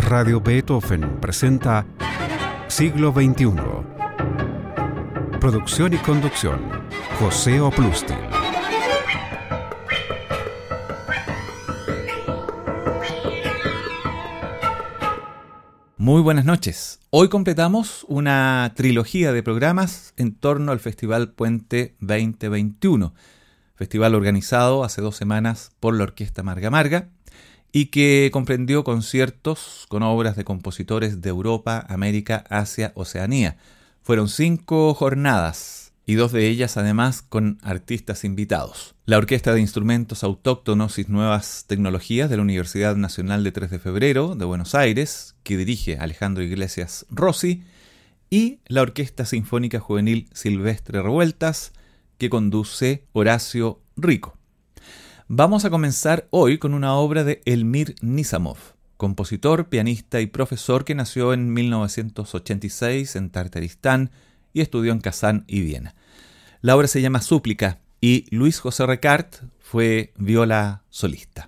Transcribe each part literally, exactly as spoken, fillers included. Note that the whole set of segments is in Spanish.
Radio Beethoven presenta Siglo veintiuno. Producción y conducción, José Oplustil. Muy buenas noches. Hoy completamos una trilogía de programas en torno al Festival Puente veinte veintiuno, festival organizado hace dos semanas por la Orquesta Marga Marga y que comprendió conciertos con obras de compositores de Europa, América, Asia, Oceanía. Fueron cinco jornadas y dos de ellas además con artistas invitados. La Orquesta de Instrumentos Autóctonos y Nuevas Tecnologías de la Universidad Nacional de tres de Febrero de Buenos Aires, que dirige Alejandro Iglesias Rossi, y la Orquesta Sinfónica Juvenil Silvestre Revueltas, que conduce Horacio Rico. Vamos a comenzar hoy con una obra de Elmir Nisamov, compositor, pianista y profesor que nació en mil novecientos ochenta y seis en Tartaristán y estudió en Kazán y Viena. La obra se llama Súplica y Luis José Recart fue viola solista.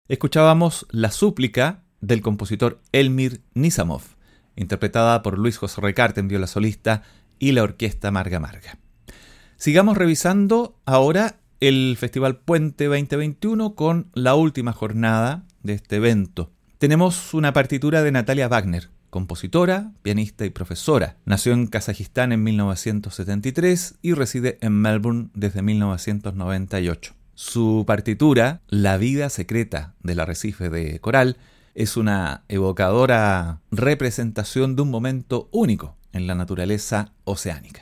Escuchábamos La súplica del compositor Elmir Nisamov, interpretada por Luis José Recarte en viola solista y la orquesta Marga Marga. Sigamos revisando ahora el Festival Puente veinte veintiuno con la última jornada de este evento. Tenemos una partitura de Natalia Wagner, compositora, pianista y profesora. Nació en Kazajistán en mil novecientos setenta y tres y reside en Melbourne desde mil novecientos noventa y ocho. Su partitura, La vida secreta del arrecife de coral, es una evocadora representación de un momento único en la naturaleza oceánica.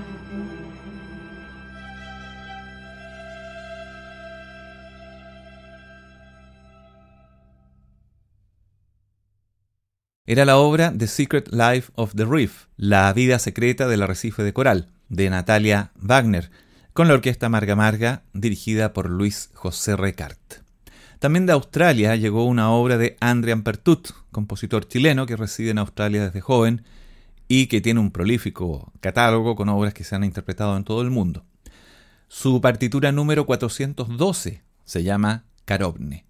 Era la obra The Secret Life of the Reef, La vida secreta del arrecife de coral, de Natalia Wagner, con la orquesta Marga Marga, dirigida por Luis José Recart. También de Australia llegó una obra de Andrian Pertut, compositor chileno que reside en Australia desde joven y que tiene un prolífico catálogo con obras que se han interpretado en todo el mundo. Su partitura número cuatrocientos doce se llama Carovne.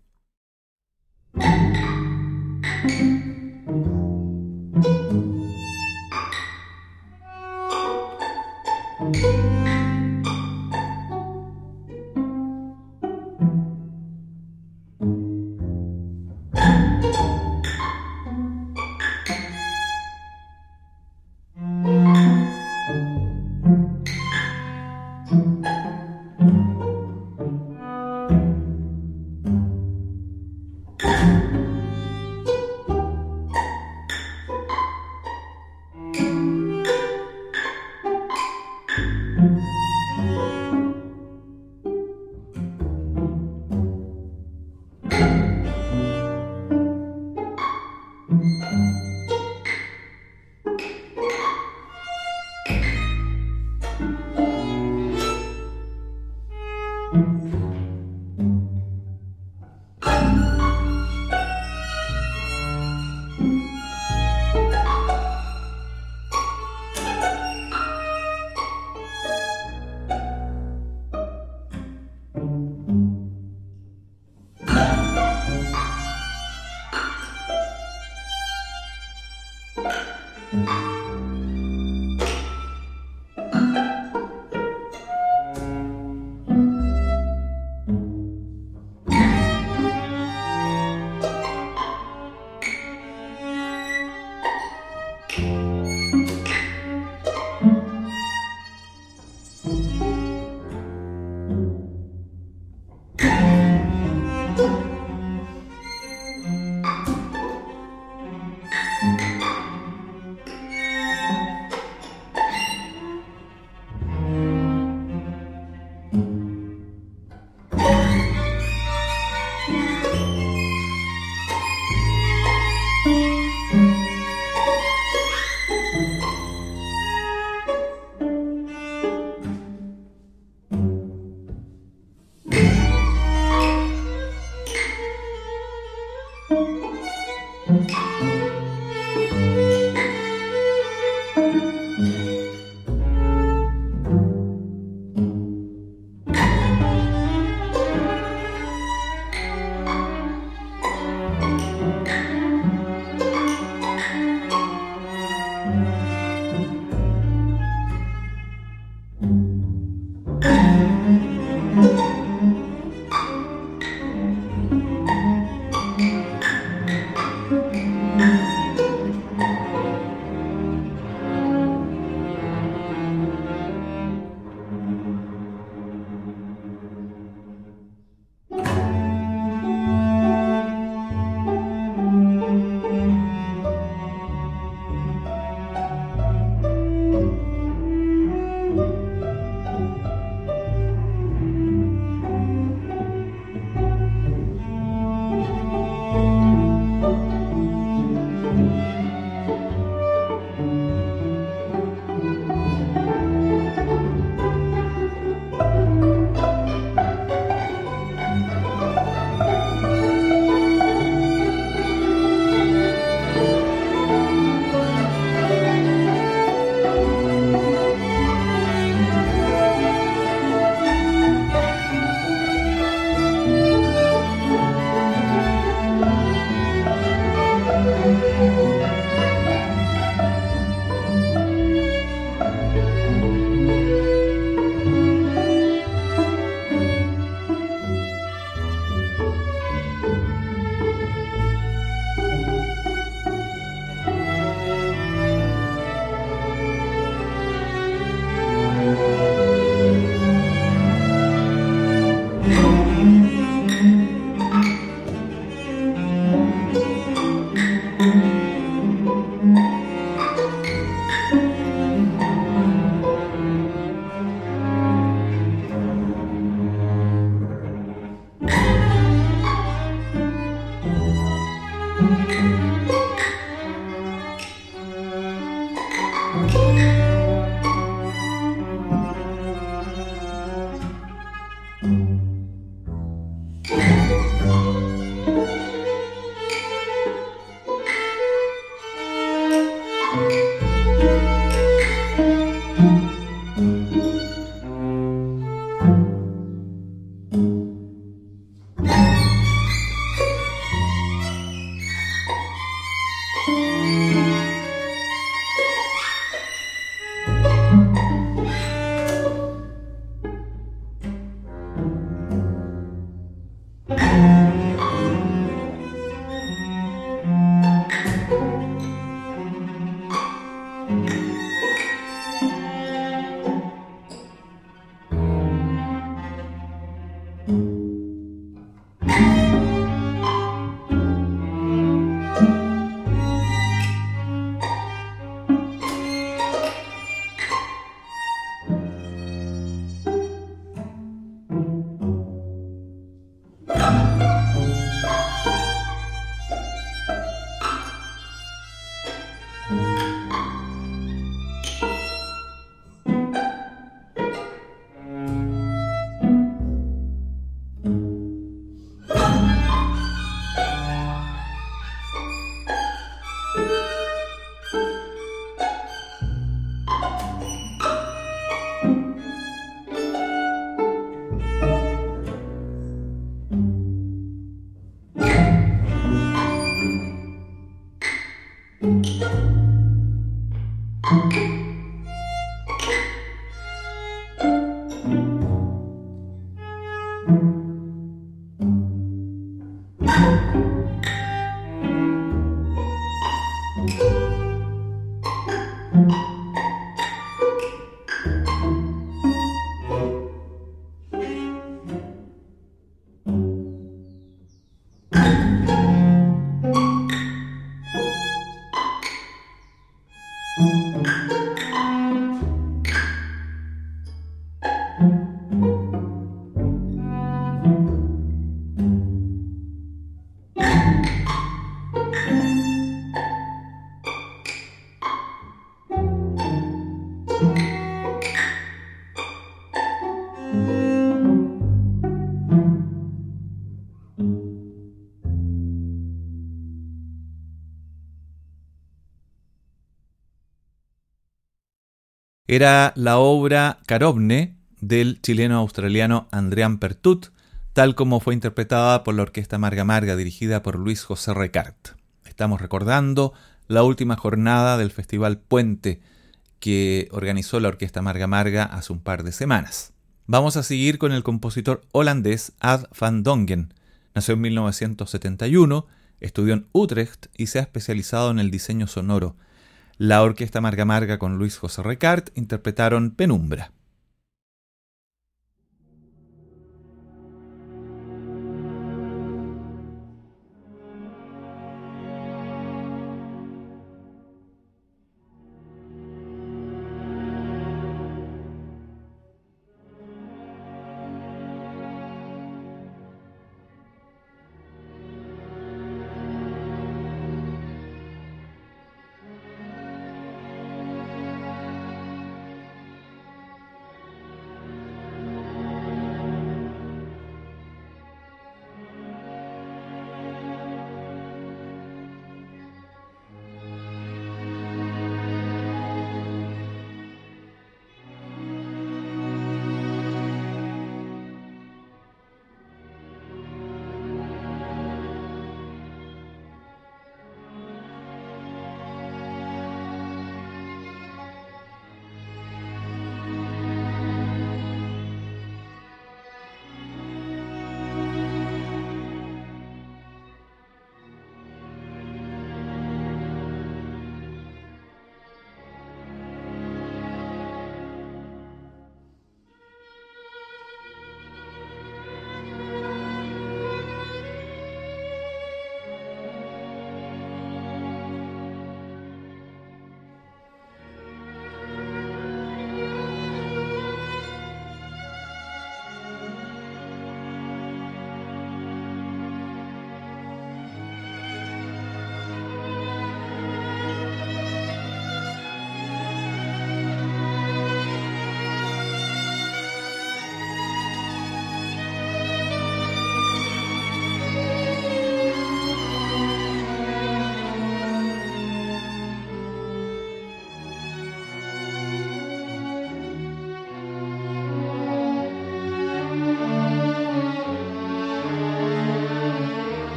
Era la obra Carovne del chileno-australiano Andrián Pertut, tal como fue interpretada por la Orquesta Marga Marga dirigida por Luis José Recart. Estamos recordando la última jornada del Festival Puente que organizó la Orquesta Marga Marga hace un par de semanas. Vamos a seguir con el compositor holandés Ad van Dongen. Nació en mil novecientos setenta y uno, estudió en Utrecht y se ha especializado en el diseño sonoro. La Orquesta Marga Marga con Luis José Recart interpretaron Penumbra.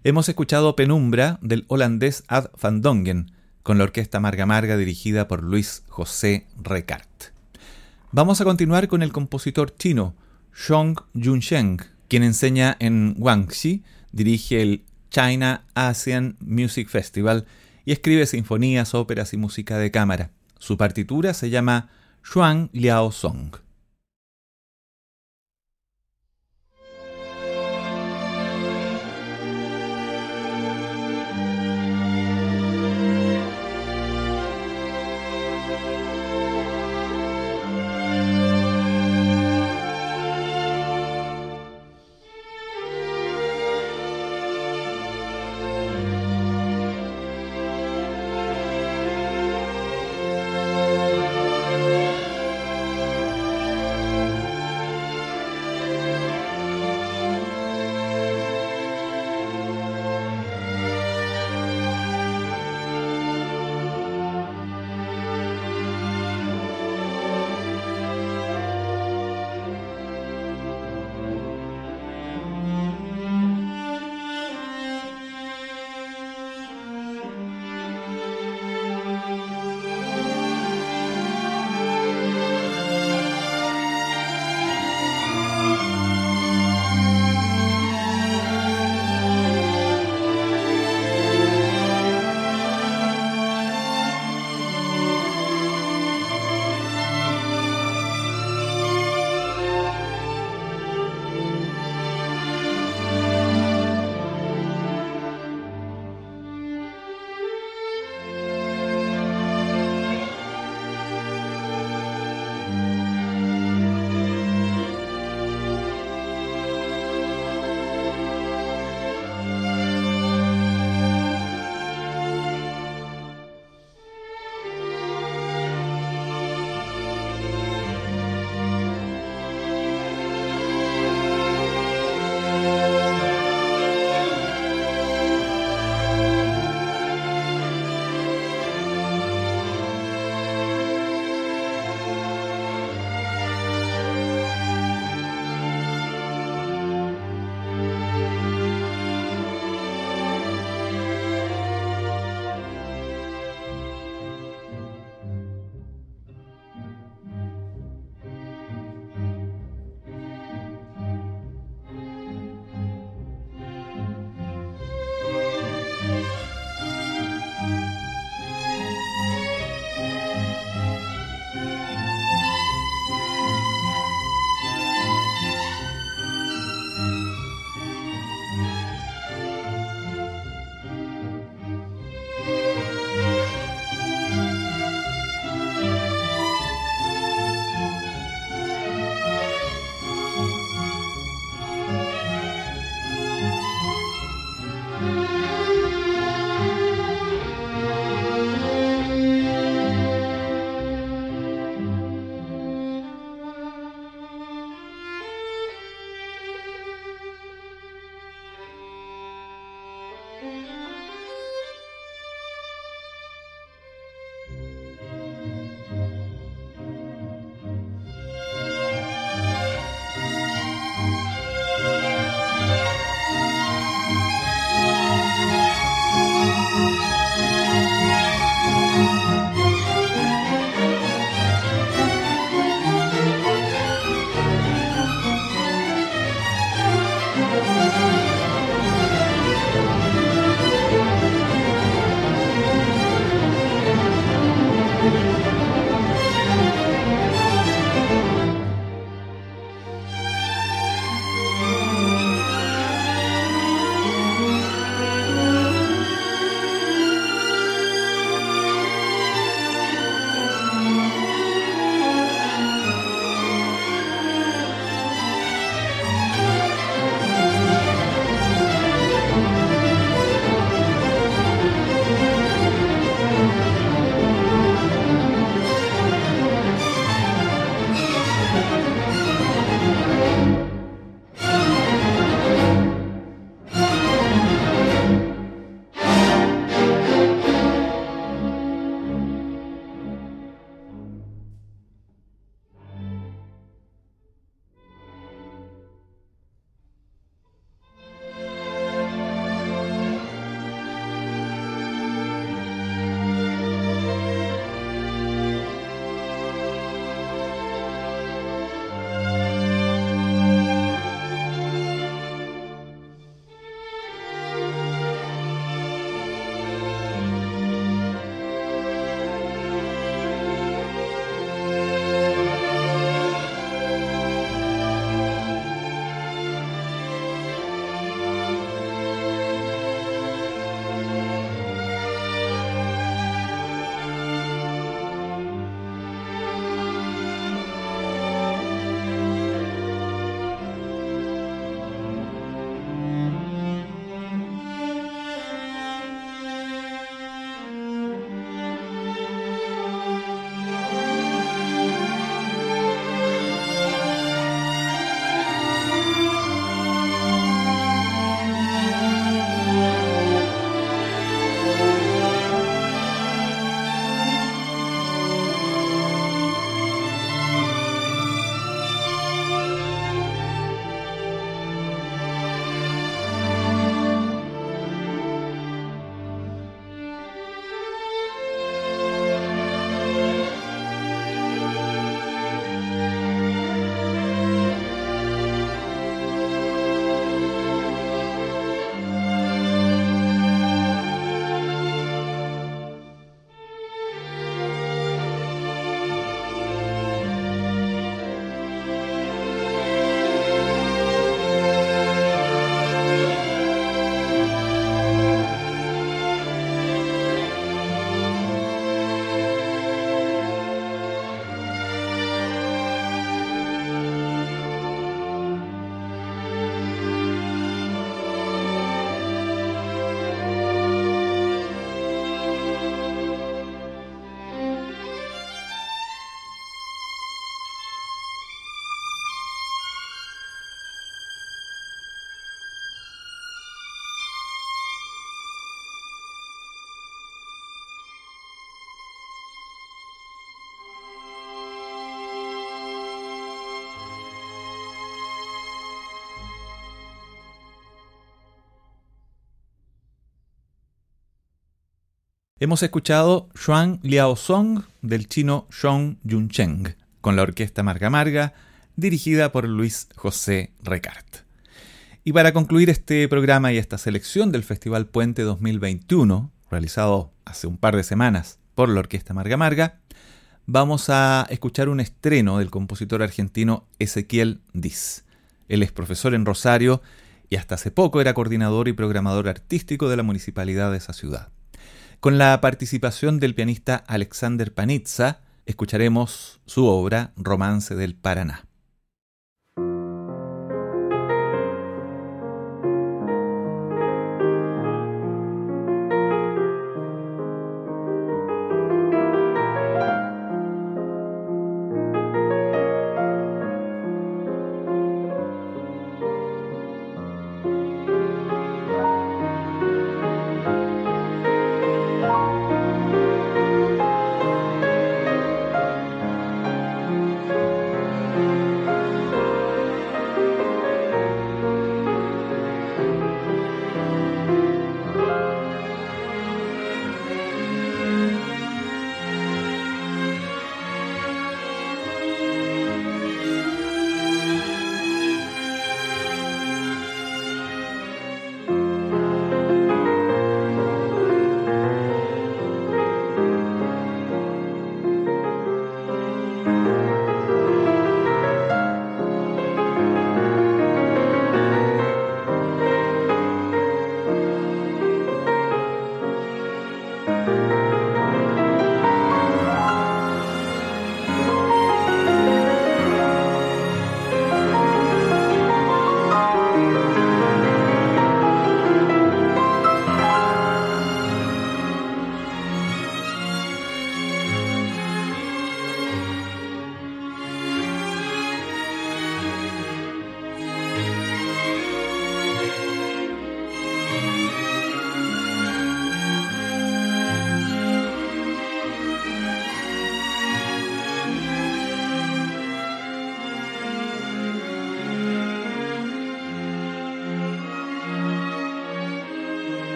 Hemos escuchado Penumbra del holandés Ad van Dongen, con la orquesta Marga Marga dirigida por Luis José Recart. Vamos a continuar con el compositor chino Zhong Junsheng, quien enseña en Guangxi, dirige el China Asian Music Festival y escribe sinfonías, óperas y música de cámara. Su partitura se llama Xuan Liao Song. Hemos escuchado Xuan Liao Song del chino Zhong Yuncheng, con la orquesta Marga Marga, dirigida por Luis José Recart. Y para concluir este programa y esta selección del Festival Puente dos mil veintiuno, realizado hace un par de semanas por la orquesta Marga Marga, vamos a escuchar un estreno del compositor argentino Ezequiel Diz. Él es profesor en Rosario y hasta hace poco era coordinador y programador artístico de la municipalidad de esa ciudad. Con la participación del pianista Alexander Panizza, escucharemos su obra Romance del Paraná.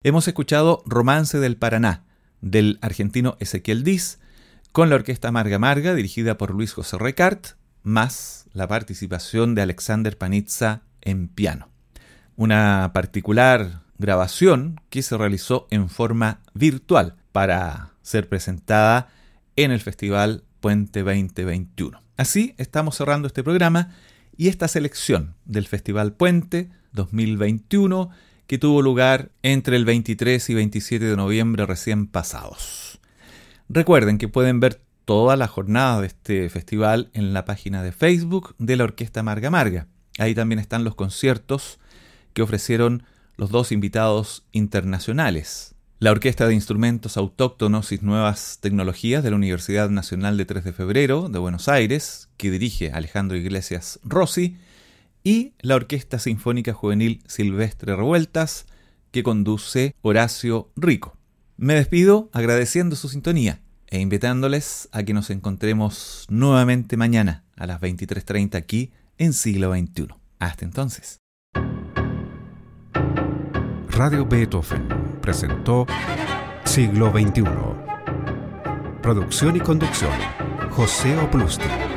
Hemos escuchado Romance del Paraná, del argentino Ezequiel Diz, con la Orquesta Marga Marga, dirigida por Luis José Recart, más la participación de Alexander Panizza en piano. Una particular grabación que se realizó en forma virtual para ser presentada en el Festival Puente veinte veintiuno. Así estamos cerrando este programa y esta selección del Festival Puente dos mil veintiuno que tuvo lugar entre el veintitrés y veintisiete de noviembre recién pasados. Recuerden que pueden ver todas las jornadas de este festival en la página de Facebook de la Orquesta Marga Marga. Ahí también están los conciertos que ofrecieron los dos invitados internacionales. La Orquesta de Instrumentos Autóctonos y Nuevas Tecnologías de la Universidad Nacional de tres de Febrero de Buenos Aires, que dirige Alejandro Iglesias Rossi, y la Orquesta Sinfónica Juvenil Silvestre Revueltas, que conduce Horacio Rico. Me despido agradeciendo su sintonía e invitándoles a que nos encontremos nuevamente mañana a las veintitrés treinta aquí en Siglo veintiuno. Hasta entonces. Radio Beethoven presentó Siglo veintiuno. Producción y conducción, José Oplusti.